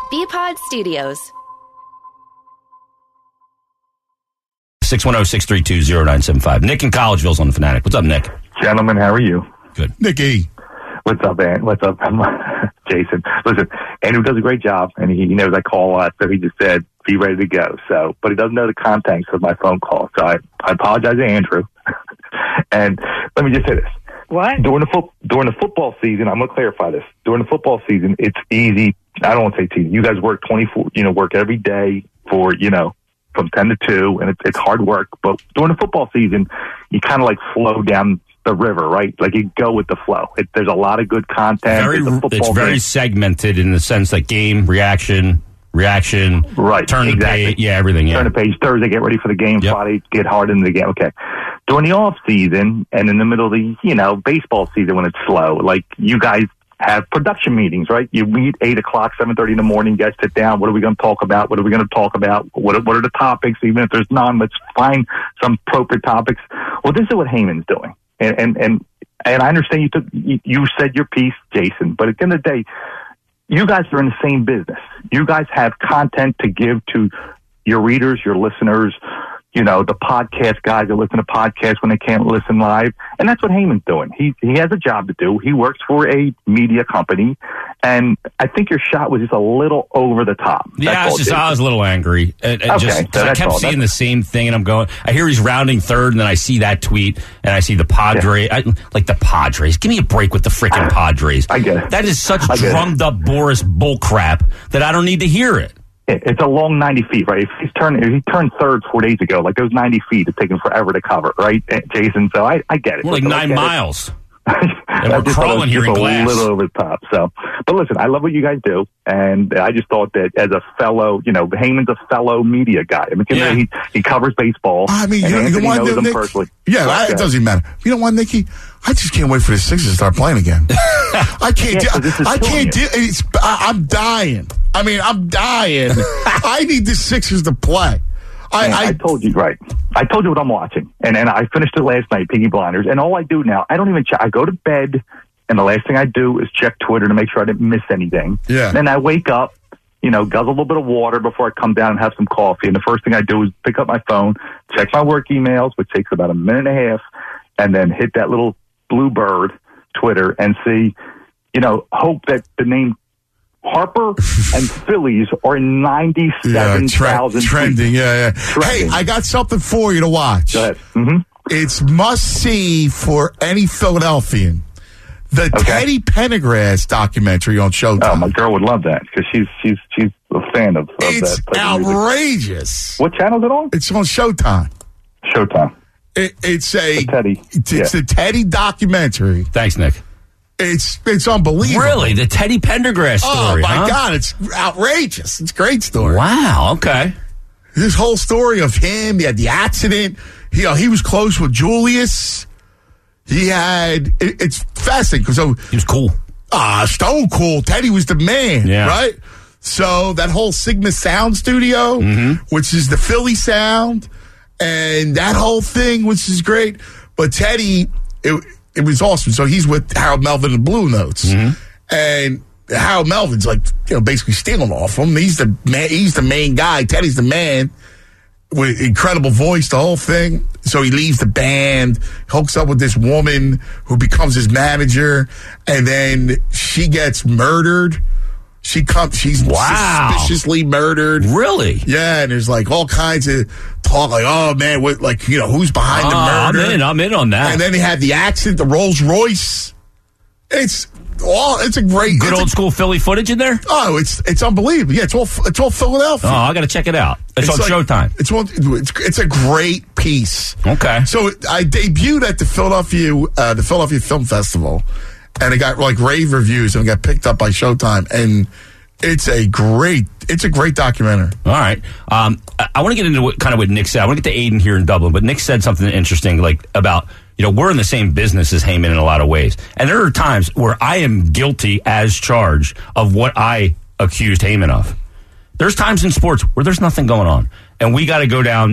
BPod Studios. 610-632-0975. Nick in Collegeville's on the Fanatic. What's up, Nick? Gentlemen, how are you? Good. Nicky. What's up, man? What's up, Jason? Listen, Andrew does a great job, and he knows I call a lot, so he just said, be ready to go. So, but he doesn't know the context of my phone call, so I apologize to Andrew. And let me just say this. What? During the football season, I'm going to clarify this. During the football season, it's easy. I don't want to say easy. You guys work 24, work every day for, from 10 to 2, and it's hard work. But during the football season, you kind of like flow down the river, right? Like you go with the flow. There's a lot of good content. It's very segmented in the sense that game, reaction, right? Turn the page, everything. Yeah. Turn the page. Thursday, get ready for the game. Yep. Friday, get hard into the game. Okay. During the off season and in the middle of the baseball season when it's slow, like you guys have production meetings, right? You meet 8 o'clock, 7:30 in the morning. You guys sit down. What are we going to talk about? What are we going to talk about? What are the topics? Even if there's none, let's find some appropriate topics. Well, this is what Heyman's doing, and I understand you said your piece, Jason, but at the end of the day, you guys are in the same business. You guys have content to give to your readers, your listeners, the podcast guys that listen to podcasts when they can't listen live. And that's what Heyman's doing. He has a job to do. He works for a media company. And I think your shot was just a little over the top. Yeah, I was a little angry. I kept seeing the same thing, and I hear he's rounding third, and then I see that tweet, and I see the Padres. Yeah. The Padres. Give me a break with the freaking Padres. I get it. That is such drummed up Boris bullcrap that I don't need to hear it. It's a long 90 feet, right? If he turned third 4 days ago, like those 90 feet, it's taken forever to cover, right, Jason? So I get it. We're like 9 miles. And we're crawling here in glass. A little over the top. So, but listen, I love what you guys do, and I just thought that as a fellow, Heyman's a fellow media guy. I mean, he covers baseball. I mean, Anthony knows him Nick, personally. Yeah, it doesn't even matter. You know what, Nicky? I just can't wait for the Sixers to start playing again. I can't. I'm dying. I mean, I'm dying. I need the Sixers to play. I told you, right. I told you what I'm watching. And I finished it last night, Peaky Blinders. And all I do now, I don't even check. I go to bed, and the last thing I do is check Twitter to make sure I didn't miss anything. Yeah. Then I wake up, guzzle a little bit of water before I come down and have some coffee. And the first thing I do is pick up my phone, check my work emails, which takes about a minute and a half, and then hit that little blue bird, Twitter, and see, hope that the name Harper and Phillies are 97,000 trending. Yeah. Trending. Hey, I got something for you to watch. Go ahead. Mm-hmm. It's must see for any Philadelphian. The Teddy Pendergrass documentary on Showtime. Oh, my girl would love that because she's a fan of it's that. Outrageous. What channel is it on? It's on Showtime. Showtime. It's a Teddy. It's a Teddy documentary. Thanks, Nick. It's unbelievable. Really? The Teddy Pendergrass story, Oh, my God. It's outrageous. It's a great story. Wow. Okay. This whole story of him, he had the accident. He was close with Julius. It's fascinating because he was cool. Stone cool. Teddy was the man, right? So that whole Sigma Sound Studio, which is the Philly sound, and that whole thing, which is great. But Teddy, it was awesome. So he's with Harold Melvin and Blue Notes, and Harold Melvin's basically stealing off him. He's the man. He's the main guy. Teddy's the man with incredible voice. The whole thing. So he leaves the band, hooks up with this woman who becomes his manager, and then she gets murdered. She's suspiciously murdered. Really? Yeah, and there's all kinds of talk, oh man, who's behind the murder? I'm in on that. And then they had the accident, the Rolls Royce. It's a great good old school Philly footage in there. Oh, it's unbelievable. Yeah, it's all Philadelphia. Oh, I got to check it out. It's on Showtime. It's a great piece. Okay. So I debuted at the Philadelphia Film Festival. And it got rave reviews and got picked up by Showtime. And it's a great documentary. All right. I want to get into what Nick said. I want to get to Aiden here in Dublin, but Nick said something interesting about, we're in the same business as Heyman in a lot of ways. And there are times where I am guilty as charged of what I accused Heyman of. There's times in sports where there's nothing going on. And we got to go down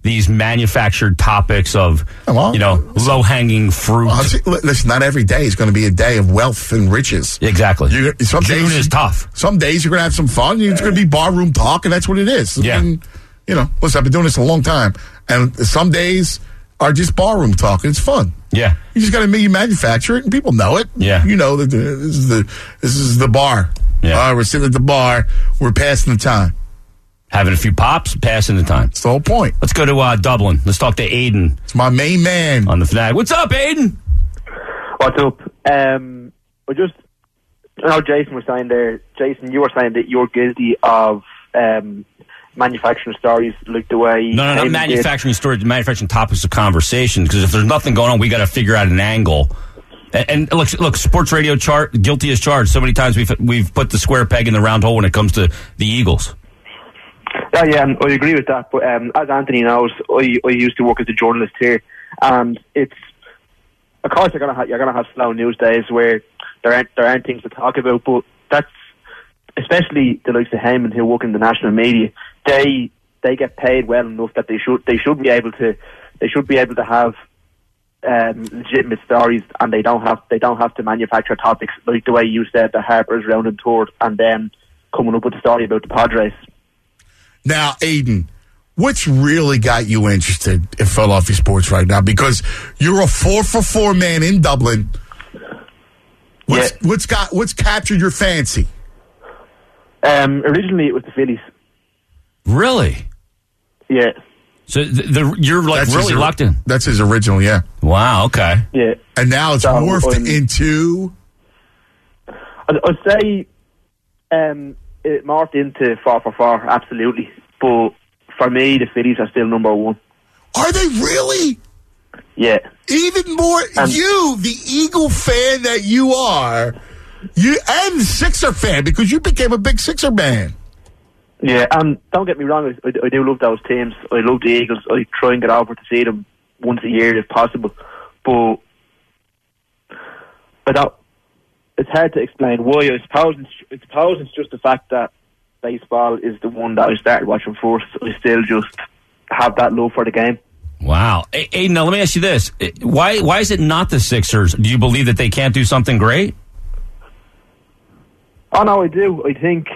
these manufactured topics of, low-hanging fruit. Listen, not every day is going to be a day of wealth and riches. Exactly. Some June days is tough. Some days you're going to have some fun. It's going to be barroom talk, and that's what it is. Yeah. Listen, I've been doing this a long time, and some days are just barroom talk, and it's fun. Yeah. You just got to manufacture it, and people know it. Yeah. You know that this is the bar. Yeah. We're sitting at the bar. We're passing the time. Having a few pops, passing the time. That's the whole point. Let's go to Dublin. Let's talk to Aiden. It's my main man. On the Fanatic. What's up, Aiden? What's up? I know Jason was saying there. Jason, you were saying that you're guilty of manufacturing stories like the way... No, not manufacturing stories, manufacturing topics of conversation. Because if there's nothing going on, we got to figure out an angle. And look, sports radio guilty as charged. So many times we've put the square peg in the round hole when it comes to the Eagles. Yeah, I agree with that. But as Anthony knows, I used to work as a journalist here, and it's, of course, you're gonna have slow news days where there aren't things to talk about. But that's especially the likes of Heyman who work in the national media. They get paid well enough that they should be able to have legitimate stories, and they don't have to manufacture topics like the way you said the Harper's round and toured, and then coming up with a story about the Padres. Now, Aiden, what's really got you interested in Philadelphia sports right now? Because you're a 4-for-4 man in Dublin. What's captured your fancy? Originally, it was the Phillies. Really? Yeah. So you're really locked in. That's his original, yeah. Wow. Okay. Yeah. And now it's morphed into. I'd say it morphed into 4-for-4, absolutely. But for me, the Phillies are still number one. Are they really? Yeah. Even more, you, the Eagle fan that you are, and the Sixer fan, because you became a big Sixer man. Yeah, and don't get me wrong, I do love those teams. I love the Eagles. I try and get over to see them once a year if possible. But it's hard to explain why. I suppose it's just the fact that baseball is the one that I started watching first. I still just have that love for the game. Wow. Aiden, now let me ask you this. Why is it not the Sixers? Do you believe that they can't do something great? Oh, no, I do. I think...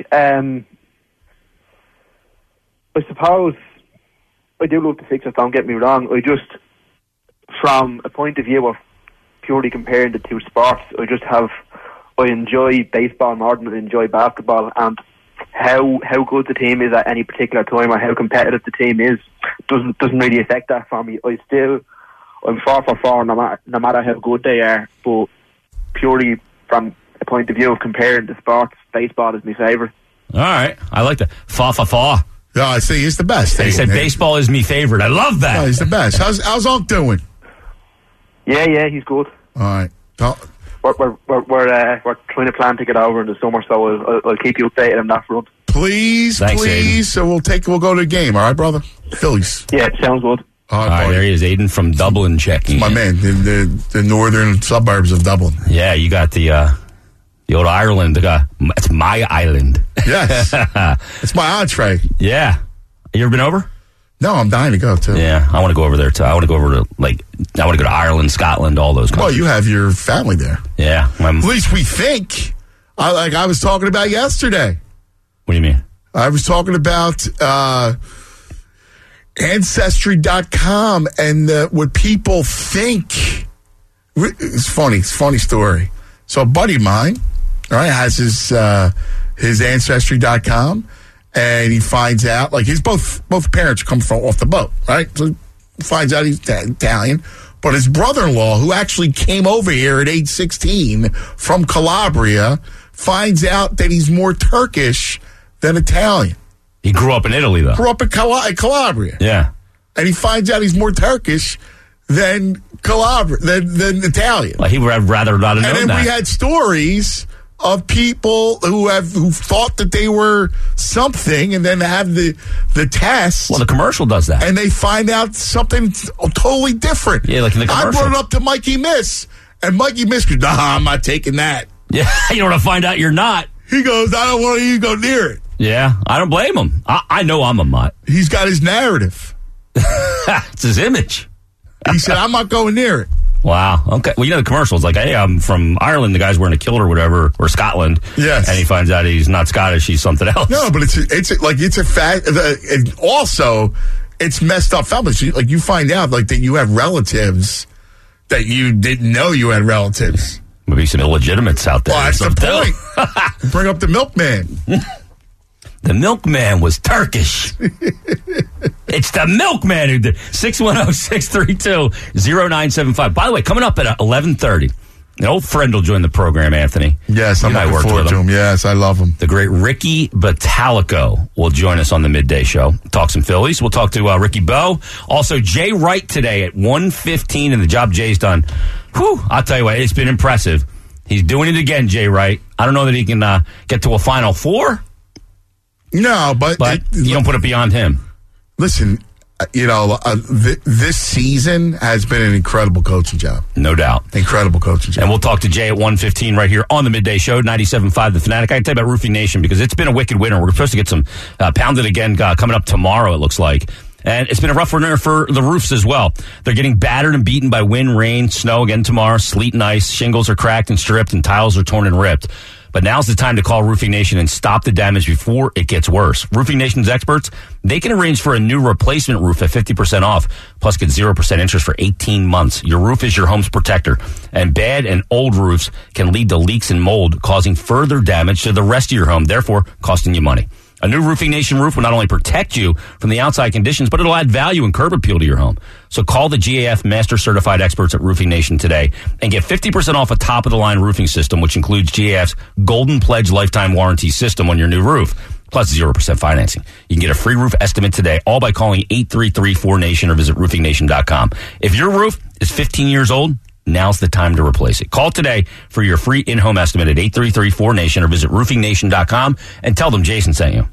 I suppose I do love the Sixers, don't get me wrong. I just, from a point of view of purely comparing the two sports, I enjoy baseball more than I enjoy basketball, and how good the team is at any particular time or how competitive the team is doesn't really affect that for me. I'm 4-for-4 no matter how good they are, but purely from a point of view of comparing the sports, baseball is my favourite. All right, I like that. 4-for-4. No, I see he's the best. He said baseball is me favorite. I love that. No, he's the best. How's Unc doing? Yeah, he's good. All right. We're trying to plan to get over in the summer, so I'll keep you updated on that front. Please. So we'll go to the game. All right, brother. Phillies. Yeah, sounds good. All right, there he is, Aiden from Dublin checking. My man, the northern suburbs of Dublin. Yeah, you got the old Ireland. It's my island. Yes. It's my entree. Yeah. You ever been over? No, I'm dying to go, too. Yeah, I want to go over there, too. I want to go over to Ireland, Scotland, all those countries. Well, you have your family there. Yeah. At least we think. I was talking about yesterday. What do you mean? I was talking about Ancestry.com and what people think. It's funny. It's a funny story. So a buddy of mine, all right, has his Ancestry.com, and he finds out, like, his both parents come from off the boat, right? So he finds out he's Italian, but his brother-in-law, who actually came over here at age 16 from Calabria, finds out that he's more Turkish than Italian. He grew up in Italy, though. Grew up in Calabria. Yeah. And he finds out he's more Turkish than than Italian. Well, he would have rather not have known that. And then we had stories of people who thought that they were something, and then have the test. Well, the commercial does that, and they find out something totally different. Yeah, like in the commercial. I brought it up to Mikey Miss, and Mikey Miss goes, "Nah, I'm not taking that." Yeah, you don't want to find out you're not. He goes, "I don't want you to go near it." Yeah, I don't blame him. I know I'm a mutt. He's got his narrative. It's his image. He said, I'm not going near it. Wow. Okay. Well, the commercial's like, hey, I'm from Ireland. The guy's wearing a kilt or whatever, or Scotland. Yes. And he finds out he's not Scottish. He's something else. No, but it's a fact. And also, it's messed up families. Like, you find out like that you have relatives that you didn't know you had relatives. Maybe some illegitimates out there. Well, that's the point. Bring up the milkman. The milkman was Turkish. It's the milkman who did. 610-632-0975. By the way, coming up at 11:30, an old friend will join the program, Anthony. Yes, I'm looking forward to him. Yes, I love him. The great Ricky Batalico will join us on the midday show. Talk some Phillies. We'll talk to Ricky Bo. Also, Jay Wright today at 1:15, and the job Jay's done. Whew, I'll tell you what, it's been impressive. He's doing it again, Jay Wright. I don't know that he can get to a Final Four. No, but you don't put it beyond him. Listen, this season has been an incredible coaching job. No doubt. Incredible coaching job. And we'll talk to Jay at 1:15 right here on the Midday Show, 97.5 The Fanatic. I can tell you about Roofing Nation because it's been a wicked winter. We're supposed to get some pounded again coming up tomorrow, it looks like. And it's been a rough winter for the roofs as well. They're getting battered and beaten by wind, rain, snow again tomorrow, sleet and ice. Shingles are cracked and stripped, and tiles are torn and ripped. But now's the time to call Roofing Nation and stop the damage before it gets worse. Roofing Nation's experts, they can arrange for a new replacement roof at 50% off, plus get 0% interest for 18 months. Your roof is your home's protector, and bad and old roofs can lead to leaks and mold, causing further damage to the rest of your home, therefore costing you money. A new Roofing Nation roof will not only protect you from the outside conditions, but it'll add value and curb appeal to your home. So call the GAF Master Certified experts at Roofing Nation today and get 50% off a top-of-the-line roofing system, which includes GAF's Golden Pledge lifetime warranty system on your new roof, plus 0% financing. You can get a free roof estimate today, all by calling 833-4NATION or visit roofingnation.com. If your roof is 15 years old, now's the time to replace it. Call today for your free in-home estimate at 833-4NATION or visit roofingnation.com and tell them Jason sent you.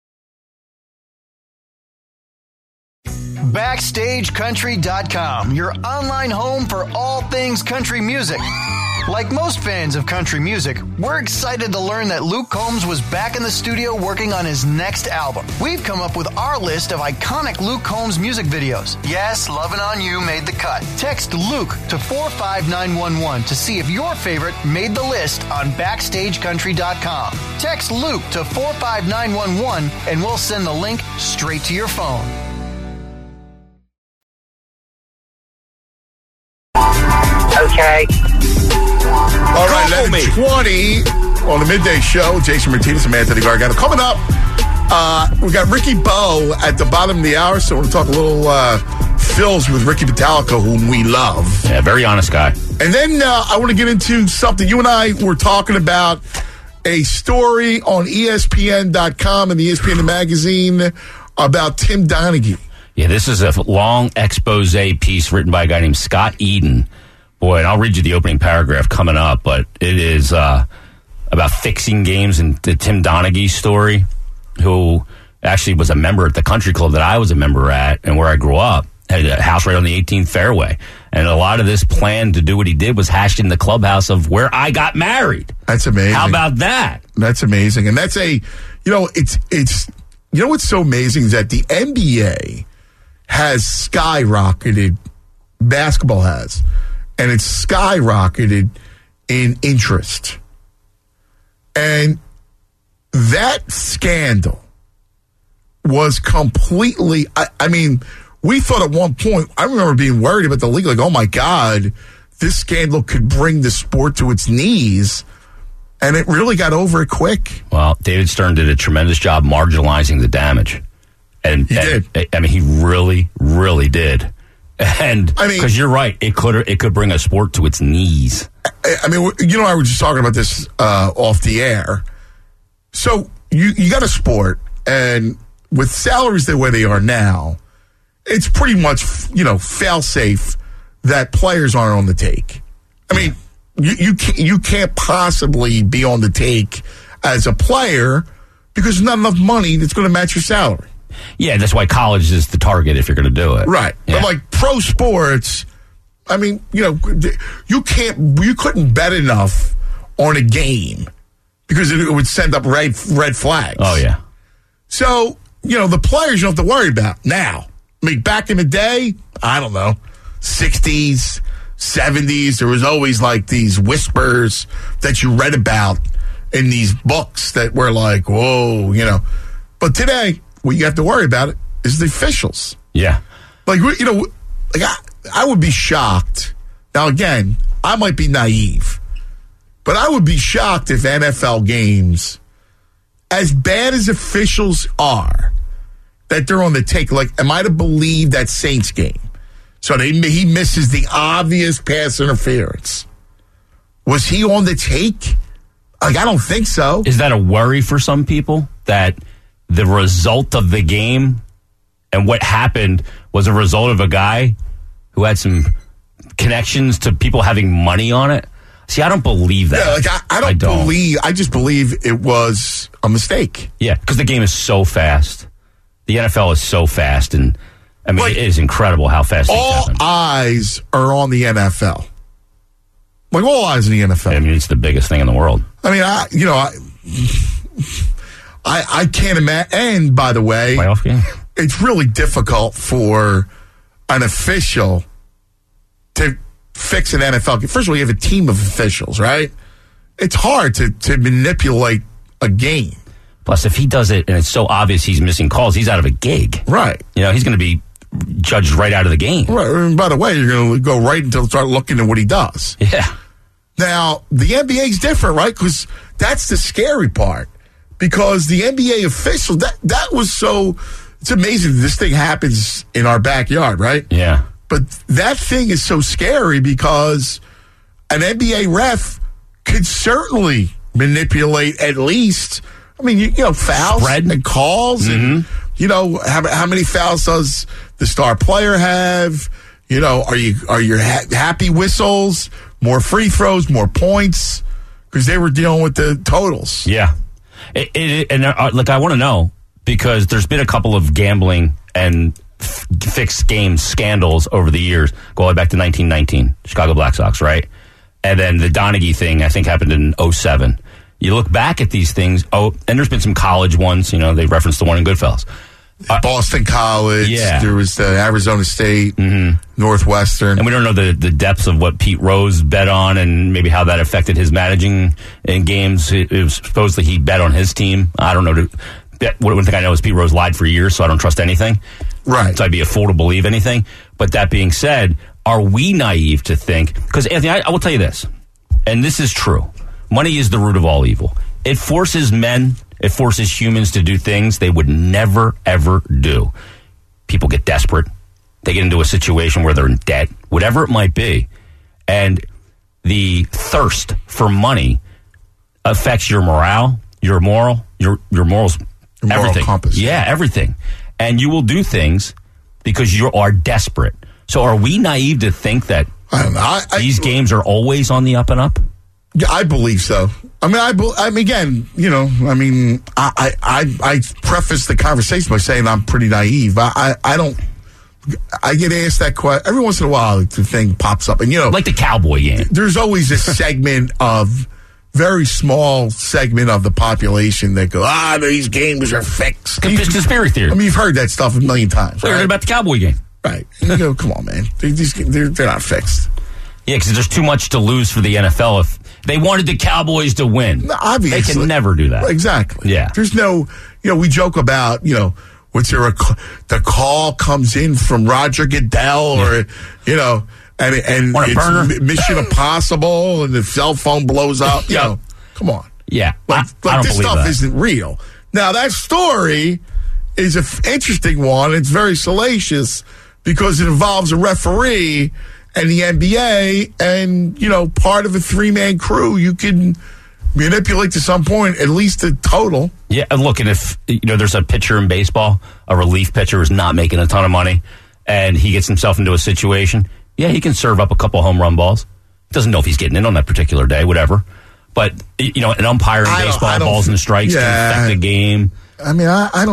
BackstageCountry.com, your online home for all things country music. Like most fans of country music, we're excited to learn that Luke Combs was back in the studio working on his next album. We've come up with our list of iconic Luke Combs music videos. Yes, Lovin' On You made the cut. Text Luke to 45911 to see if your favorite made the list on BackstageCountry.com. Text Luke to 45911 and we'll send the link straight to your phone. Okay. All right, 11:20 on the Midday Show. Jason Martinez and Anthony Gargano. Coming up, we got Ricky Bo at the bottom of the hour, so we're going to talk a little Phils with Ricky Batalico, whom we love. Yeah, very honest guy. And then I want to get into something. You and I were talking about a story on ESPN.com and the ESPN magazine about Tim Donaghy. Yeah, this is a long expose piece written by a guy named Scott Eden. Boy, and I'll read you the opening paragraph coming up, but it is about fixing games and the Tim Donaghy story, who actually was a member at the country club that I was a member at and where I grew up. Had a house right on the 18th fairway. And a lot of this plan to do what he did was hashed in the clubhouse of where I got married. That's amazing. How about that? That's amazing. And that's it's what's so amazing is that the NBA has skyrocketed, basketball has, and it's skyrocketed in interest. And that scandal was completely, I mean, we thought at one point, I remember being worried about the league, like, oh my God, this scandal could bring the sport to its knees. And it really got over it quick. Well, David Stern did a tremendous job marginalizing the damage. And he did. I mean, he really, really did. And I mean, because you're right, it could bring a sport to its knees. I mean, I was just talking about this off the air. So you got a sport, and with salaries the way they are now, it's pretty much fail safe that players aren't on the take. I mean, you can't possibly be on the take as a player because there's not enough money that's going to match your salary. Yeah, that's why college is the target if you're going to do it. Right. Yeah. But like pro sports, I mean, you couldn't bet enough on a game because it would send up red flags. Oh, yeah. So, the players you don't have to worry about now. I mean, back in the day, I don't know, 60s, 70s, there was always like these whispers that you read about in these books that were like, whoa, you know. But today, what you have to worry about it is the officials. Yeah. Like, you know, like I would be shocked. Now, again, I might be naive, but I would be shocked if NFL games, as bad as officials are, that they're on the take. Like, am I to believe that Saints game? So he misses the obvious pass interference. Was he on the take? Like, I don't think so. Is that a worry for some people that the result of the game and what happened was a result of a guy who had some connections to people having money on it? See, I don't believe that. Yeah, like I don't believe. I just believe it was a mistake. Yeah, because the game is so fast. The NFL is so fast, and I mean, like, it is incredible how fast things happen. All eyes are on the NFL. Like, all eyes on the NFL. I mean, it's the biggest thing in the world. I mean, I can't imagine. And by the way, playoff game. It's really difficult for an official to fix an NFL game. First of all, you have a team of officials, right? It's hard to manipulate a game. Plus, if he does it and it's so obvious he's missing calls, he's out of a gig. Right. You know, he's going to be judged right out of the game. Right. And by the way, you're going to go right until start looking at what he does. Yeah. Now, the NBA's different, right? Because that's the scary part. Because the NBA officials, that was so... It's amazing this thing happens in our backyard, right? Yeah. But that thing is so scary because an NBA ref could certainly manipulate at least, I mean, you know, fouls Spread. And calls. And, you know, how many fouls does the star player have? You know, are your happy whistles, more free throws, more points? Because they were dealing with the totals. Yeah. Look, I want to know, because there's been a couple of gambling and fixed game scandals over the years, going all the way back to 1919, Chicago Black Sox, right? And then the Donaghy thing, I think, happened in 2007. You look back at these things, and there's been some college ones, you know, they referenced the one in Goodfellas. Boston College, yeah. There was Arizona State, Northwestern. And we don't know the depths of what Pete Rose bet on and maybe how that affected his managing in games. It was supposedly he bet on his team. I don't know. One thing I know is Pete Rose lied for years, so I don't trust anything. Right. So I'd be a fool to believe anything. But that being said, are we naive to think? Because, Anthony, I will tell you this, and this is true. Money is the root of all evil. It forces humans to do things they would never, ever do. People get desperate. They get into a situation where they're in debt, whatever it might be. And the thirst for money affects your morale, your morals, your moral everything. Compass. Yeah, everything. And you will do things because you are desperate. So are we naive to think that I don't know. These games are always on the up and up? Yeah, I believe so. I mean, again, you know, I mean, I preface the conversation by saying I'm pretty naive. I get asked that question every once in a while. The thing pops up, and you know, like the Cowboy game. There's always a segment of very small segment of the population that go, these games are fixed. Conspiracy theory. I mean, you've heard that stuff a million times. We heard about the Cowboy game, right? And you go, come on, man, they're not fixed. Yeah, because there's too much to lose for the NFL if they wanted the Cowboys to win. No, obviously. They can never do that. Exactly. Yeah. There's no, you know, we joke about, you know, the call comes in from Roger Goodell or, you know, and it's Mission Impossible and the cell phone blows up. You know, come on. Yeah. Like this stuff isn't real. Now, that story is an interesting one. It's very salacious because it involves a referee and the NBA, and, you know, part of a three-man crew, you can manipulate to some point, at least the total. Yeah, and look, and if, you know, there's a pitcher in baseball, a relief pitcher who's not making a ton of money, and he gets himself into a situation, yeah, he can serve up a couple home run balls. Doesn't know if he's getting in on that particular day, whatever. But, you know, an umpire in baseball, balls and strikes can affect the game. I mean,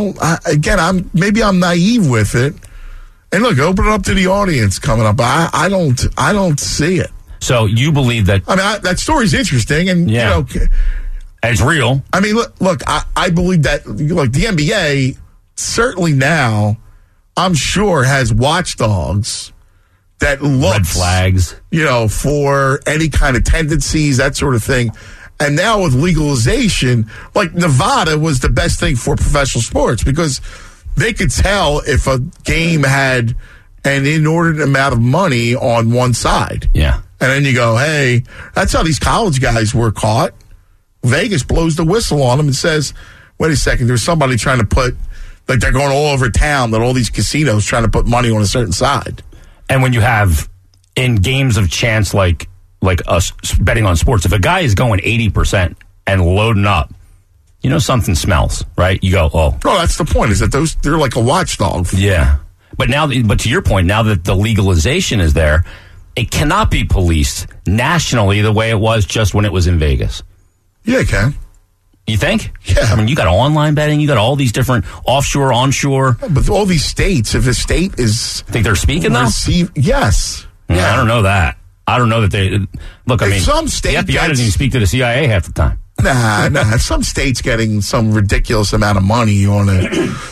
I'm naive with it. And look, open it up to the audience coming up. I don't see it. So you believe that? I mean, that story's interesting, and you know, and it's real. I mean, look, I believe that, like, the NBA certainly now I'm sure, has watchdogs that looks, red flags, for any kind of tendencies, that sort of thing. And now with legalization, like Nevada was the best thing for professional sports because they could tell if a game had an inordinate amount of money on one side. Yeah. And then you go, hey, that's how these college guys were caught. Vegas blows the whistle on them and says, wait a second, there's somebody trying to put, like they're going all over town, that all these casinos trying to put money on a certain side. And when you have in games of chance like us betting on sports, if a guy is going 80% and loading up, something smells, right? You go, oh. No, that's the point, is that they're like a watchdog. Yeah. But to your point, now that the legalization is there, it cannot be policed nationally the way it was just when it was in Vegas. Yeah, it can. You think? Yeah. I mean, you got online betting, you got all these different offshore, onshore. Yeah, but all these states, if a state is... Think they're speaking, though? Yes. Yeah, I don't know that. I don't know that they... Look, I mean, some state the FBI doesn't even speak to the CIA half the time. Nah. Some states getting some ridiculous amount of money on I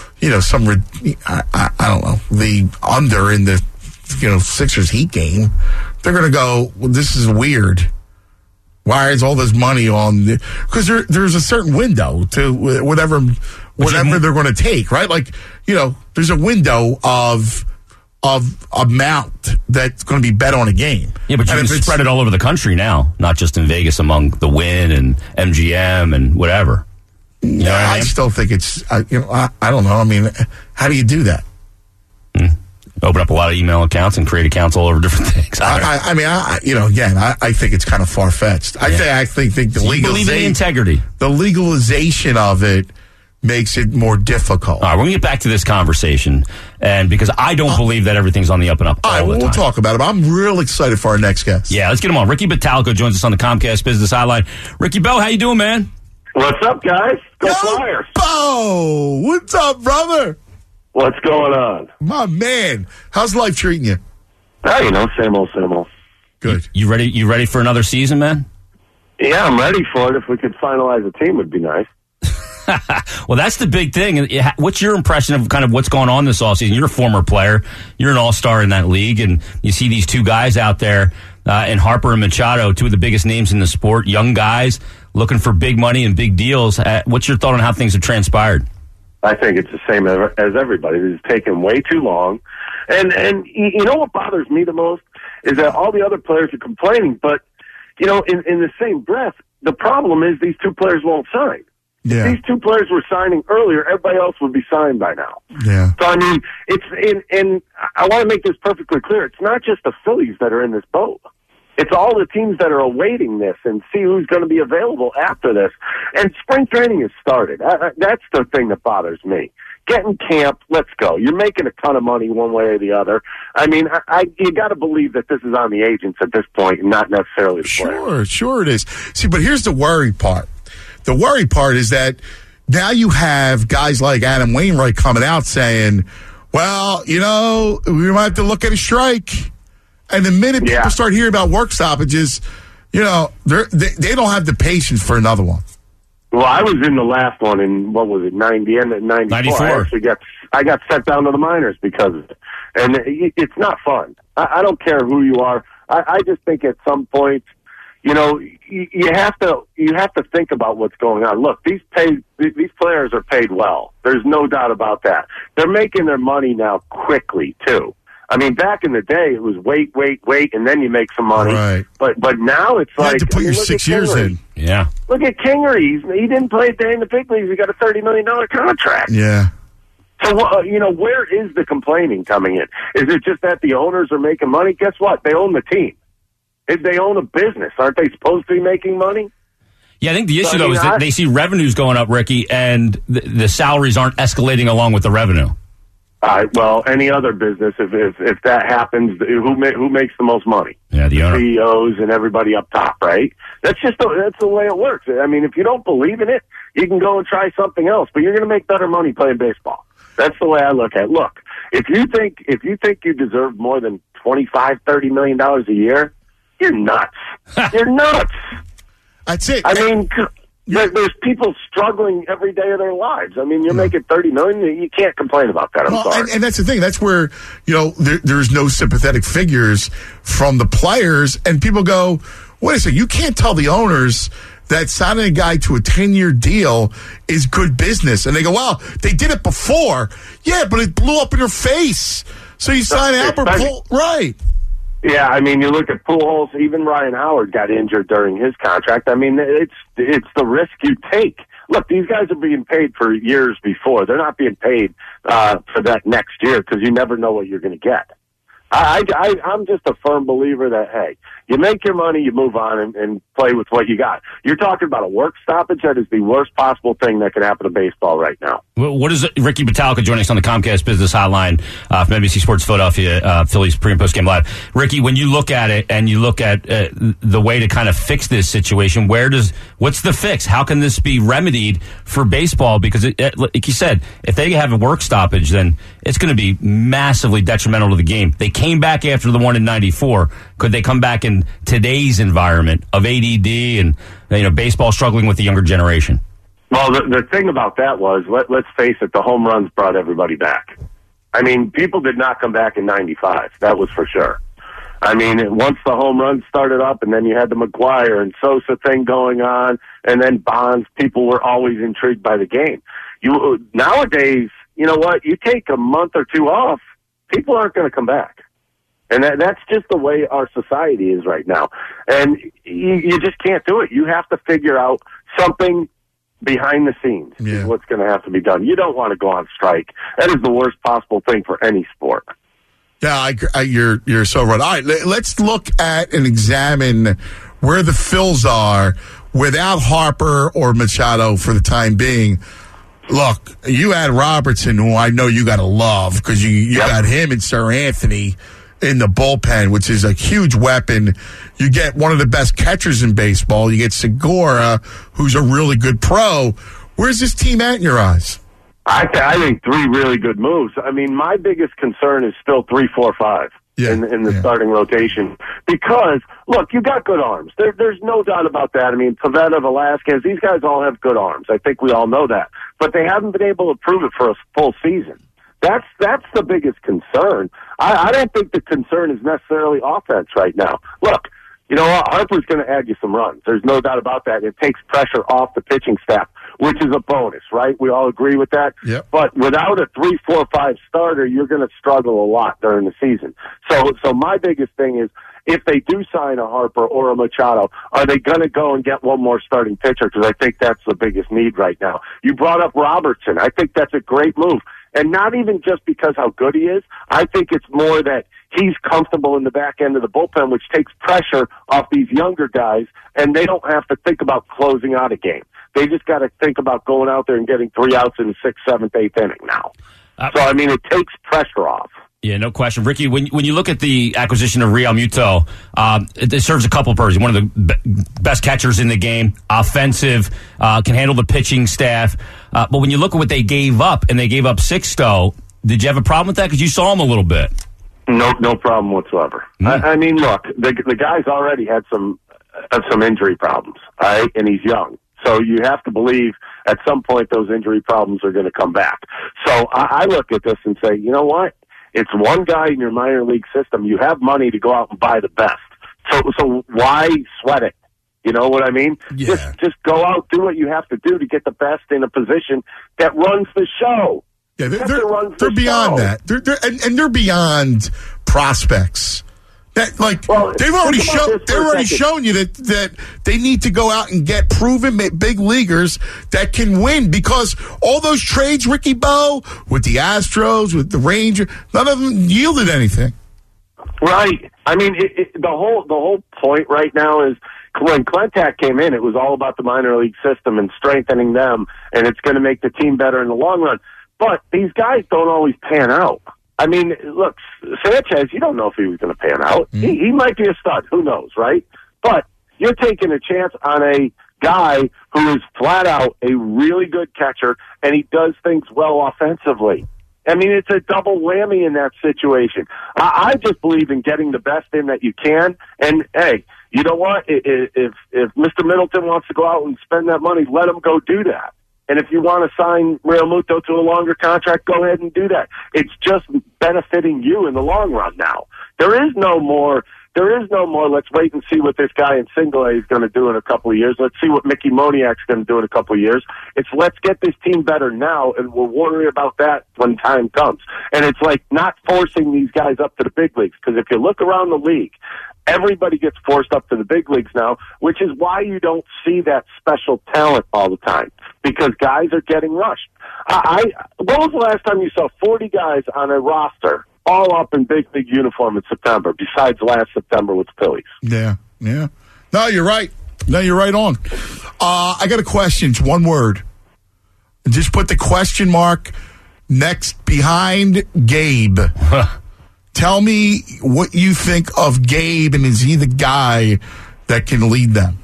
don't know, the under in the, Sixers Heat game. They're going to go, well, this is weird. Why is all this money on? Because there's a certain window to whatever they're going to take, right? Like, there's a window of amount that's going to be bet on a game. Yeah, but you can spread it all over the country now, not just in Vegas among the Wynn and MGM and whatever. You know what I mean? still think it's, I don't know. I mean, how do you do that? Open up a lot of email accounts and create accounts all over different things. I think it's kind of far-fetched. I think the legalization, believe in integrity. The legalization of it makes it more difficult. All right, we're going to get back to this conversation, and because I don't believe that everything's on the up and up all the time. We'll talk about it, but I'm real excited for our next guest. Yeah, let's get him on. Ricky Bottalico joins us on the Comcast Business Hotline. Ricky Bo, how you doing, man? What's up, guys? Go Flyers. Bo! What's up, brother? What's going on? My man. How's life treating you? Same old. Good. You ready? You ready for another season, man? Yeah, I'm ready for it. If we could finalize a team, would be nice. Well, that's the big thing. What's your impression of kind of what's going on this offseason? You're a former player. You're an all-star in that league, and you see these two guys out there, in Harper and Machado, two of the biggest names in the sport, young guys looking for big money and big deals. What's your thought on how things have transpired? I think it's the same as everybody. It's taken way too long. And you know what bothers me the most is that all the other players are complaining, but, in the same breath, the problem is these two players won't sign. Yeah. If these two players were signing earlier, everybody else would be signed by now. Yeah. So, I mean, and I want to make this perfectly clear. It's not just the Phillies that are in this boat. It's all the teams that are awaiting this and see who's going to be available after this. And spring training has started. That's the thing that bothers me. Get in camp. Let's go. You're making a ton of money one way or the other. I mean, you got to believe that this is on the agents at this point and not necessarily the players. Sure it is. See, but here's the worry part. The worry part is that now you have guys like Adam Wainwright coming out saying, well, we might have to look at a strike. And the minute people start hearing about work stoppages, they don't have the patience for another one. Well, I was in the last one in, what was it, 90 and 94. I got sent down to the minors because of it. And it's not fun. I don't care who you are. I just think at some point, you have to think about what's going on. Look, these players are paid well. There's no doubt about that. They're making their money now quickly, too. I mean, back in the day, it was wait, and then you make some money. Right. But now it's you like... had to put your 6 years in. Yeah. Look at Kingery. He didn't play a day in the big leagues. He got a $30 million contract. Yeah. So, where is the complaining coming in? Is it just that the owners are making money? Guess what? They own the team. If they own a business, aren't they supposed to be making money? Yeah, I think the issue, though, is that they see revenues going up, Ricky, and the salaries aren't escalating along with the revenue. Well, any other business, if that happens, who makes the most money? Yeah, the owner. CEOs and everybody up top, right? That's the way it works. I mean, if you don't believe in it, you can go and try something else, but you're going to make better money playing baseball. That's the way I look at it. Look, if you think you deserve more than $25-30 million a year, you're nuts. You're nuts. That's it. I mean, There's people struggling every day of their lives. I mean, you're making $30 million. You can't complain about that. I'm sorry. And that's the thing. That's where, there's no sympathetic figures from the players. And people go, wait a second, you can't tell the owners that signing a guy to a 10-year deal is good business. And they go, well, they did it before. Yeah, but it blew up in their face. So you sign Albert Pujols. Right. Yeah, I mean, you look at Pujols, even Ryan Howard got injured during his contract. I mean, it's the risk you take. Look, these guys are being paid for years before. They're not being paid for that next year because you never know what you're going to get. I'm just a firm believer that, hey, you make your money, you move on and play with what you got. You're talking about a work stoppage. That is the worst possible thing that could happen to baseball right now. What is it? Ricky Batalka joining us on the Comcast Business Hotline from NBC Sports Philadelphia, Phillies pre- and post-game live. Ricky, when you look at it and you look at the way to kind of fix this situation, what's the fix? How can this be remedied for baseball? Because, like you said, if they have a work stoppage, then it's going to be massively detrimental to the game. They came back after the one in 94. Could they come back in today's environment of ADD and baseball struggling with the younger generation? Well, the thing about that was, let's face it, the home runs brought everybody back. I mean, people did not come back in 95. That was for sure. I mean, once the home runs started up and then you had the McGuire and Sosa thing going on and then Bonds, people were always intrigued by the game. Nowadays, you know what? You take a month or two off, people aren't going to come back. And that's just the way our society is right now. And you just can't do it. You have to figure out something behind the scenes is what's going to have to be done. You don't want to go on strike. That is the worst possible thing for any sport. Yeah, you're so right. All right, let's look at and examine where the Phils are without Harper or Machado for the time being. Look, you had Robertson, who I know you got to love because you got him and Sir Anthony in the bullpen, which is a huge weapon. You get one of the best catchers in baseball. You get Segura, who's a really good pro. Where's this team at in your eyes? I think three really good moves. I mean, my biggest concern is still 3, 4, 5 in the starting rotation. Because, look, you got good arms. There's no doubt about that. I mean, Pivetta, Velasquez, these guys all have good arms. I think we all know that. But they haven't been able to prove it for a full season. That's the biggest concern. I don't think the concern is necessarily offense right now. Look, you know what? Harper's going to add you some runs. There's no doubt about that. It takes pressure off the pitching staff, which is a bonus, right? We all agree with that. Yep. But without a 3, 4, 5 starter, you're going to struggle a lot during the season. So my biggest thing is, if they do sign a Harper or a Machado, are they going to go and get one more starting pitcher? Because I think that's the biggest need right now. You brought up Robertson. I think that's a great move. And not even just because how good he is. I think it's more that he's comfortable in the back end of the bullpen, which takes pressure off these younger guys, and they don't have to think about closing out a game. They just got to think about going out there and getting 3 outs in the 6th, 7th, 8th inning now. So, I mean, it takes pressure off. Yeah, no question. Ricky, when you look at the acquisition of Real Muto, it serves a couple of purposes. One of the best catchers in the game, offensive, can handle the pitching staff. But when you look at what they gave up, and they gave up Sixto, did you have a problem with that? Because you saw him a little bit. No problem whatsoever. I mean, look, the guy's already had some injury problems, all right? And he's young. So you have to believe at some point those injury problems are going to come back. So I look at this and say, you know what? It's one guy in your minor league system. You have money to go out and buy the best. So why sweat it? You know what I mean? Yeah. Just go out, do what you have to do to get the best in a position that runs the show. Yeah, they're beyond that. They're beyond prospects. They've already shown you that they need to go out and get proven big leaguers that can win, because all those trades, Ricky Bo, with the Astros, with the Rangers, none of them yielded anything. Right. I mean, the whole point right now is, when Klentak came in, it was all about the minor league system and strengthening them, and it's going to make the team better in the long run. But these guys don't always pan out. I mean, look, Sanchez, you don't know if he was going to pan out. Mm-hmm. He might be a stud. Who knows, right? But you're taking a chance on a guy who is flat out a really good catcher, and he does things well offensively. I mean, it's a double whammy in that situation. I just believe in getting the best in that you can. And, hey, you know what? If Mr. Middleton wants to go out and spend that money, let him go do that. And if you want to sign Real Muto to a longer contract, go ahead and do that. It's just benefiting you in the long run now. There is no more, let's wait and see what this guy in single A is going to do in a couple of years. Let's see what Mickey Moniak's going to do in a couple of years. It's let's get this team better now, and we'll worry about that when time comes. And it's like not forcing these guys up to the big leagues, because if you look around the league, everybody gets forced up to the big leagues now, which is why you don't see that special talent all the time, because guys are getting rushed. When was the last time you saw 40 guys on a roster all up in big league uniform in September, besides last September with the Phillies? Yeah. No, you're right. No, you're right on. I got a question. It's one word. Just put the question mark next behind Gabe. Tell me what you think of Gabe, and is he the guy that can lead them?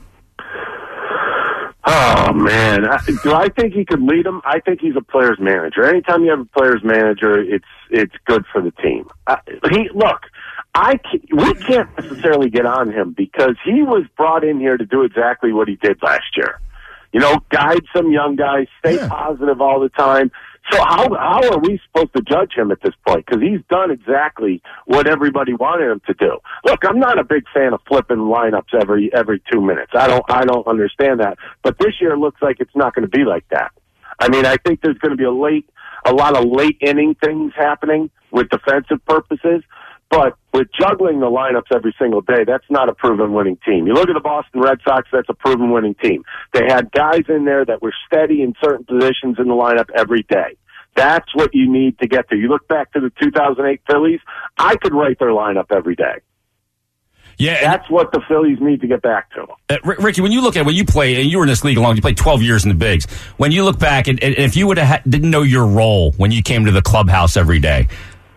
Oh, man. Do I think he could lead them? I think he's a player's manager. Anytime you have a player's manager, it's good for the team. We can't necessarily get on him because he was brought in here to do exactly what he did last year. You know, guide some young guys, stay positive all the time. So how are we supposed to judge him at this point? Because he's done exactly what everybody wanted him to do. Look, I'm not a big fan of flipping lineups every 2 minutes. I don't understand that. But this year looks like it's not going to be like that. I mean, I think there's going to be a lot of late inning things happening with defensive purposes. But with juggling the lineups every single day, that's not a proven winning team. You look at the Boston Red Sox, that's a proven winning team. They had guys in there that were steady in certain positions in the lineup every day. That's what you need to get to. You look back to the 2008 Phillies, I could write their lineup every day. Yeah, that's what the Phillies need to get back to. Ricky, when you play, and you were in this league long, you played 12 years in the bigs. When you look back, and if you would have didn't know your role when you came to the clubhouse every day,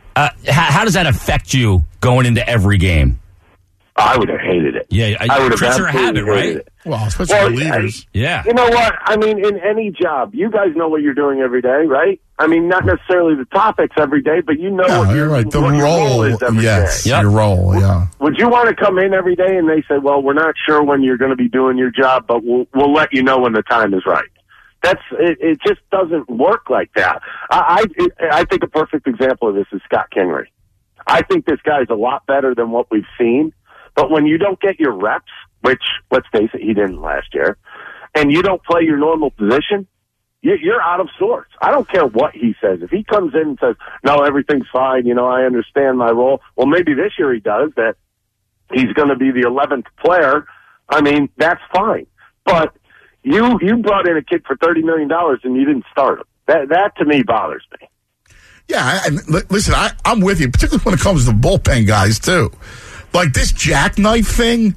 how does that affect you going into every game? I would have hated it. Yeah, I would have absolutely hated right? it. Well, especially relievers. Yeah. You know what? I mean, in any job, you guys know what you're doing every day, right? I mean, not necessarily the topics every day, but you know what you're right. The what your role is every day. Your role, yeah. Would you want to come in every day and they say, well, we're not sure when you're going to be doing your job, but we'll let you know when the time is right? It just doesn't work like that. I think a perfect example of this is Scott Kingery. I think this guy's a lot better than what we've seen, but when you don't get your reps, which, let's face it, he didn't last year, and you don't play your normal position, you're out of sorts. I don't care what he says. If he comes in and says, no, everything's fine, I understand my role, well, maybe this year he does, that he's going to be the 11th player. I mean, that's fine. But you brought in a kid for $30 million and you didn't start him. That to me bothers me. Yeah, listen, I'm with you, particularly when it comes to bullpen guys, too. Like this jackknife thing,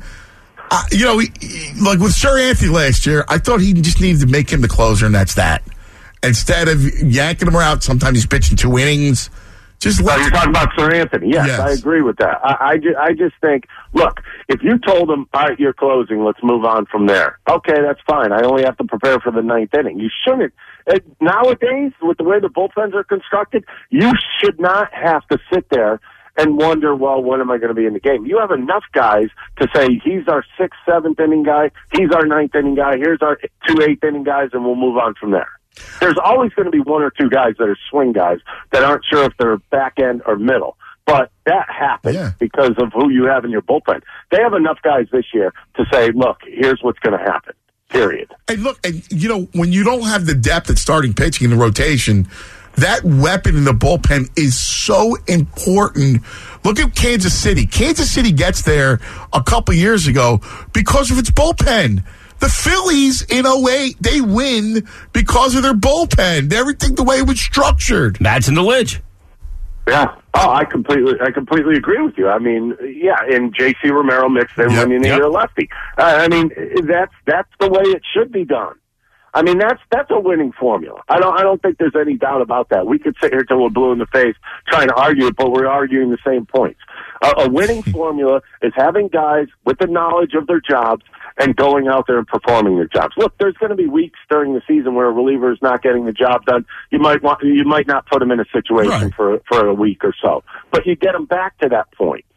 like with Sir Anthony last year, I thought he just needed to make him the closer, and that's that. Instead of yanking him around, sometimes he's pitching 2 innings. You're talking about Sir Anthony. Yes, I agree with that. I just think, look, if you told him, all right, you're closing, let's move on from there. Okay, that's fine. I only have to prepare for the 9th inning. You shouldn't. Nowadays, with the way the bullpens are constructed, you should not have to sit there and wonder, well, when am I going to be in the game? You have enough guys to say, he's our 6th, 7th inning guy, he's our 9th inning guy, here's our 2 8th inning guys, and we'll move on from there. There's always going to be 1 or 2 guys that are swing guys that aren't sure if they're back end or middle. But that happens because of who you have in your bullpen. They have enough guys this year to say, look, here's what's going to happen, period. And look, when you don't have the depth at starting pitching in the rotation, that weapon in the bullpen is so important. Look at Kansas City. Kansas City gets there a couple years ago because of its bullpen. The Phillies in 2008, they win because of their bullpen. Everything the way it was structured. Madsen the Lidge. Yeah. Oh, I completely agree with you. I mean, yeah, and J.C. Romero mixed in when you needed a lefty. I mean, that's the way it should be done. I mean, that's a winning formula. I don't think there's any doubt about that. We could sit here till we're blue in the face trying to argue it, but we're arguing the same points. A winning formula is having guys with the knowledge of their jobs and going out there and performing their jobs. Look, there's going to be weeks during the season where a reliever is not getting the job done. You might not put him in a situation for a week or so, but you get him back to that point.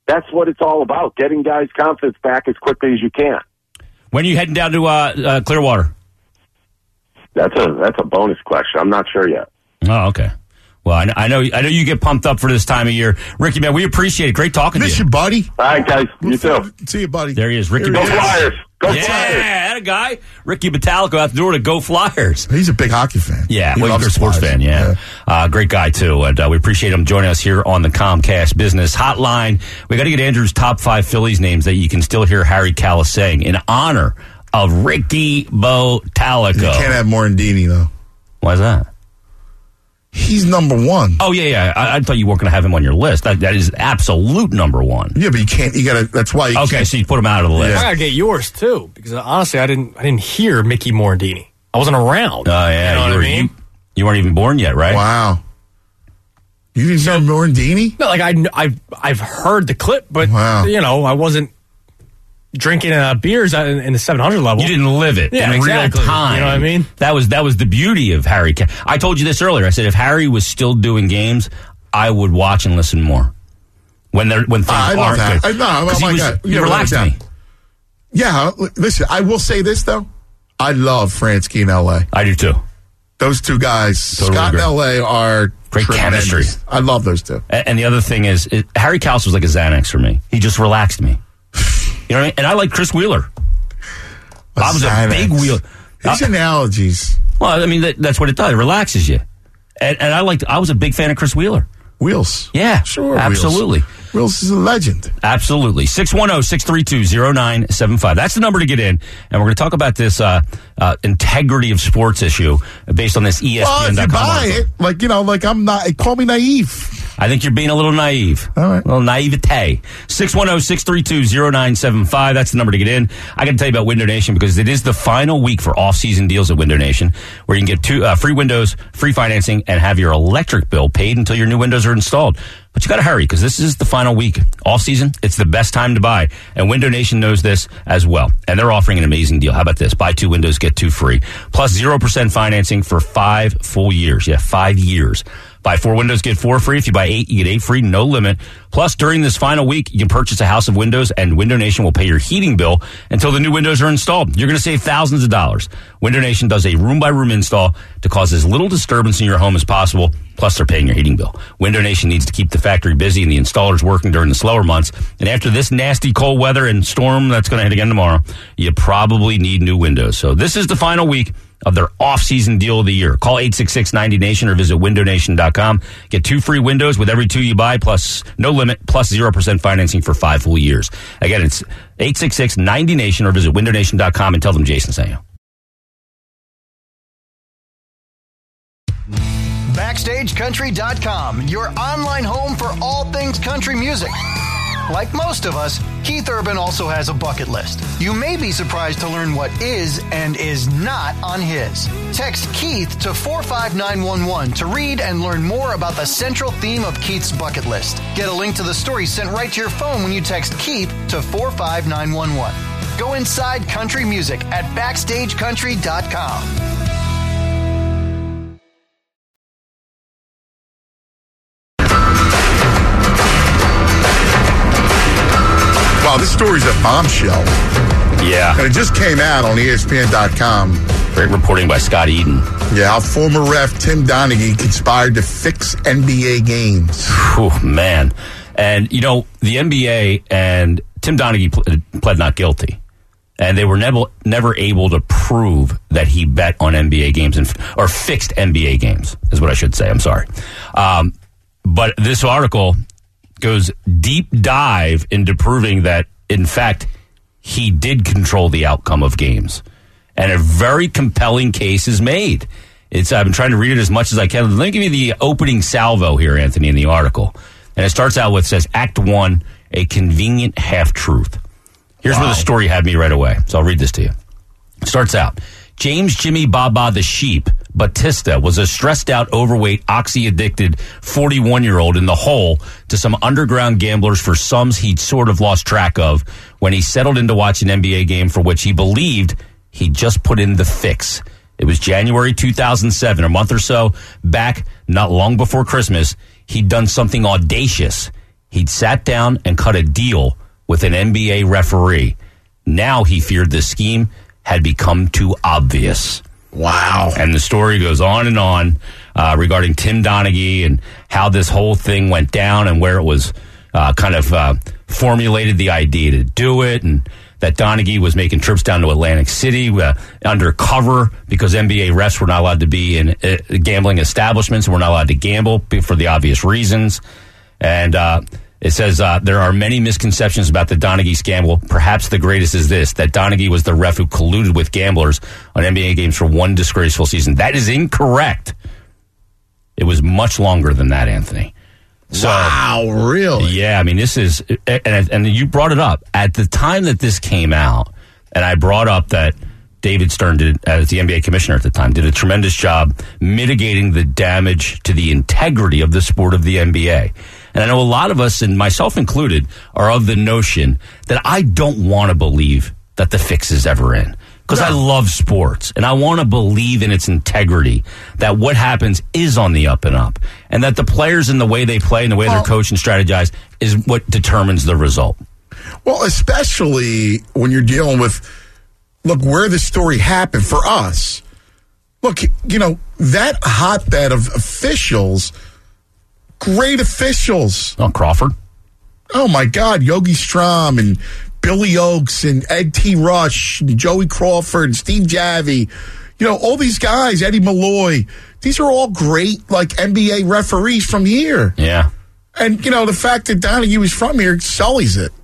That's what it's all about, getting guys' confidence back as quickly as you can. When are you heading down to Clearwater? That's a bonus question. I'm not sure yet. Oh, okay. Well, I know you get pumped up for this time of year. Ricky, man, we appreciate it. Great talking to you. Miss you, buddy. All right, guys. You too. See you, buddy. There he is. Ricky Go Flyers. Go Flyers. Yeah, that a guy. Ricky Metallico out the door to Go Flyers. He's a big hockey fan. Yeah, you're a sports fan, yeah. Great guy, too. And we appreciate him joining us here on the Comcast Business Hotline. We got to get Andrew's top 5 Phillies names that you can still hear Harry Kalas saying in honor of Ricky Metallico. You can't have Morandini, though. Why is that? He's number one. Oh, yeah. I thought you weren't going to have him on your list. That is absolute number one. Yeah, but you can't. You got to. That's why. Okay, so you put him out of the list. I got to get yours too, because honestly, I didn't hear Mickey Morandini. I wasn't around. Oh yeah, you know what I mean? You weren't even born yet, right? Wow. You didn't know Morandini? No, like I've heard the clip, but wow. I wasn't drinking beers in the 700 level. You didn't live it in exactly. real time. You know what I mean? That was the beauty of Harry. I told you this earlier. I said if Harry was still doing games, I would watch and listen more. When things aren't good. He relaxed me. Yeah, listen, I will say this, though. I love Fransky in L.A. I do, too. Those two guys, totally Scott and L.A., are great tremendous. Chemistry. I love those two. And the other thing is, Harry Kalas was like a Xanax for me. He just relaxed me. You know what I mean? And I like Chris Wheeler. I was a big Wheeler. His analogies. Well, I mean, that's what it does. It relaxes you. And I was a big fan of Chris Wheeler. Wheels. Yeah. Sure. Absolutely. Wheels is a legend. Absolutely. 610-632-0975. That's the number to get in. And we're going to talk about this integrity of sports issue based on this ESPN.com. Well, if you buy it, I'm not, call me naive. I think you're being a little naive. All right. A little naivete. 610-632-0975. That's the number to get in. I got to tell you about Window Nation because it is the final week for off-season deals at Window Nation, where you can get 2 free windows, free financing, and have your electric bill paid until your new windows are installed. But you got to hurry because this is the final week. Off season, it's the best time to buy. And Window Nation knows this as well. And they're offering an amazing deal. How about this? Buy 2 windows, get 2 free. Plus 0% financing for 5 full years. Yeah, 5 years. Buy 4 windows, get 4 free. If you buy 8, you get 8 free, no limit. Plus, during this final week, you can purchase a house of windows, and Window Nation will pay your heating bill until the new windows are installed. You're going to save thousands of dollars. Window Nation does a room-by-room install to cause as little disturbance in your home as possible. Plus, they're paying your heating bill. Window Nation needs to keep the factory busy and the installers working during the slower months. And after this nasty cold weather and storm that's going to hit again tomorrow, you probably need new windows. So this is the final week of their off-season deal of the year. Call 866-90Nation or visit windownation.com. Get 2 free windows with every 2 you buy, plus no limit, plus 0% financing for 5 full years. Again, it's 866-90Nation or visit windownation.com and tell them Jason sent you. BackstageCountry.com, your online home for all things country music. Like most of us, Keith Urban also has a bucket list. You may be surprised to learn what is and is not on his. Text Keith to 45911 to read and learn more about the central theme of Keith's bucket list. Get a link to the story sent right to your phone when you text Keith to 45911. Go inside country music at BackstageCountry.com. Wow, this story's a bombshell. Yeah. And it just came out on ESPN.com. Great reporting by Scott Eden. Yeah, how former ref Tim Donaghy conspired to fix NBA games. Oh, man. And, the NBA and Tim Donaghy pled not guilty. And they were never able to prove that he bet on NBA games or fixed NBA games, is what I should say. I'm sorry. But this article goes deep dive into proving that, in fact, he did control the outcome of games. And a very compelling case is made. I've been trying to read it as much as I can. Let me give you the opening salvo here, Anthony, in the article. And it starts out with, says, Act 1, a convenient half-truth. Here's where the story had me right away. So I'll read this to you. It starts out. James Jimmy Baba the Sheep Batista was a stressed-out, overweight, oxy-addicted 41-year-old in the hole to some underground gamblers for sums he'd sort of lost track of when he settled in to watch an NBA game for which he believed he'd just put in the fix. It was January 2007, a month or so back, not long before Christmas. He'd done something audacious. He'd sat down and cut a deal with an NBA referee. Now he feared the scheme had become too obvious. Wow. And the story goes on and on regarding Tim Donaghy and how this whole thing went down and where it was formulated the idea to do it, and that Donaghy was making trips down to Atlantic City undercover because NBA refs were not allowed to be in gambling establishments and were not allowed to gamble for the obvious reasons. And it says there are many misconceptions about the Donaghy scandal. Perhaps the greatest is this, that Donaghy was the ref who colluded with gamblers on NBA games for one disgraceful season. That is incorrect. It was much longer than that, Anthony. So, wow, really? Yeah, I mean, this is, and you brought it up. At the time that this came out, and I brought up that David Stern did, as the NBA commissioner at the time, did a tremendous job mitigating the damage to the integrity of the sport of the NBA. And I know a lot of us, and myself included, are of the notion that I don't want to believe that the fix is ever in. Because I love sports, and I want to believe in its integrity, that what happens is on the up and up, and that the players and the way they play and the way they're coached and strategize is what determines the result. Well, especially when you're dealing with, look, where the story happened for us. Look, you know, that hotbed of officials, great officials. Oh, Crawford. Oh, my God. Yogi Strom and Billy Oakes and Ed T. Rush and Joey Crawford and Steve Javie. You know, all these guys, Eddie Malloy. These are all great, like, NBA referees from here. Yeah. And, you know, the fact that Donaghy was from here sullies it.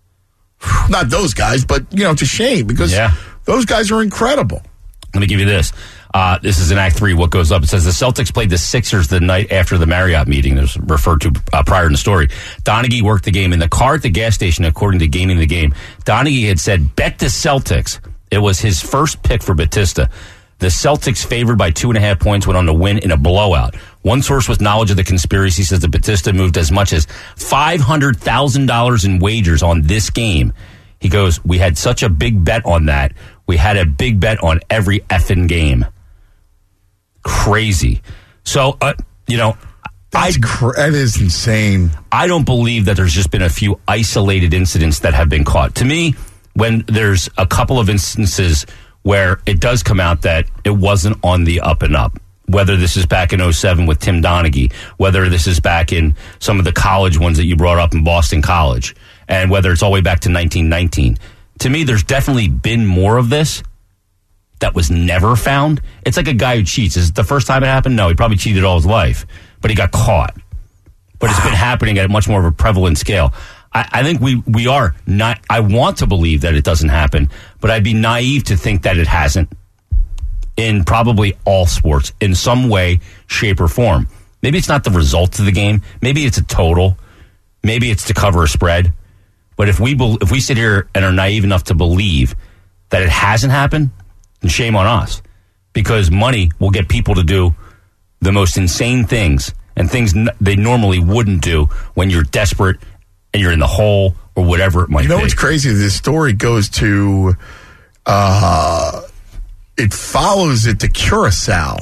Not those guys, but, you know, it's a shame because those guys are incredible. Let me give you this. This is in Act 3, what goes up. It says the Celtics played the Sixers the night after the Marriott meeting that was referred to prior in the story. Donaghy worked the game in the car at the gas station, according to Gaming the Game. Donaghy had said, bet the Celtics. It was his first pick for Batista. The Celtics, favored by 2.5 points, went on to win in a blowout. One source with knowledge of the conspiracy says that Batista moved as much as $500,000 in wagers on this game. He goes, we had such a big bet on that. We had a big bet on every effing game. Crazy. So, you know, that is insane. I don't believe that there's just been a few isolated incidents that have been caught. To me, when there's a couple of instances where it does come out that it wasn't on the up and up, whether this is back in 2007 with Tim Donaghy, whether this is back in some of the college ones that you brought up in Boston College, and whether it's all the way back to 1919. To me, there's definitely been more of this that was never found. It's like a guy who cheats. Is it the first time it happened? No, he probably cheated all his life, but he got caught. But it's been happening at much more of a prevalent scale. I think we are not. I want to believe that it doesn't happen, but I'd be naive to think that it hasn't in probably all sports in some way, shape, or form. Maybe it's not the result of the game. Maybe it's a total. Maybe it's to cover a spread. But if we sit here and are naive enough to believe that it hasn't happened, then shame on us. Because money will get people to do the most insane things and things they normally wouldn't do when you're desperate and you're in the hole or whatever it might be. You know what's crazy? This story goes to, it follows it to Curacao.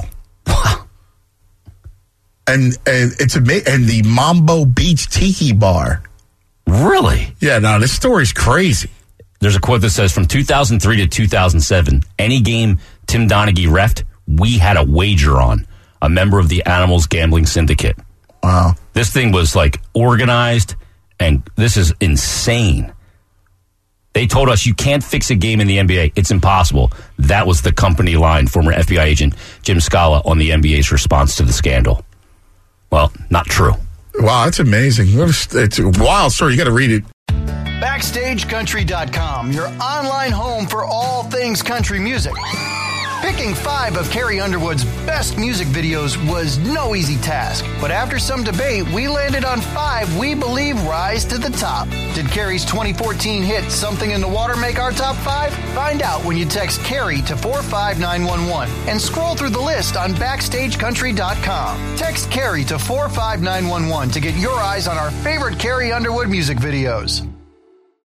and it's amazing. And the Mambo Beach Tiki Bar. Really? Yeah, no, this story's crazy. There's a quote that says, from 2003 to 2007, any game Tim Donaghy reffed, we had a wager on, a member of the Animals Gambling Syndicate. Wow. This thing was like organized, and this is insane. They told us you can't fix a game in the NBA. It's impossible. That was the company line, former FBI agent Jim Scala on the NBA's response to the scandal. Well, not true. Wow, that's amazing. It's a wild story. You got to read it. BackstageCountry.com, your online home for all things country music. Picking 5 of Carrie Underwood's best music videos was no easy task, but after some debate, we landed on 5 we believe rise to the top. Did Carrie's 2014 hit Something in the Water make our top 5? Find out when you text Carrie to 45911 and scroll through the list on BackstageCountry.com. Text Carrie to 45911 to get your eyes on our favorite Carrie Underwood music videos.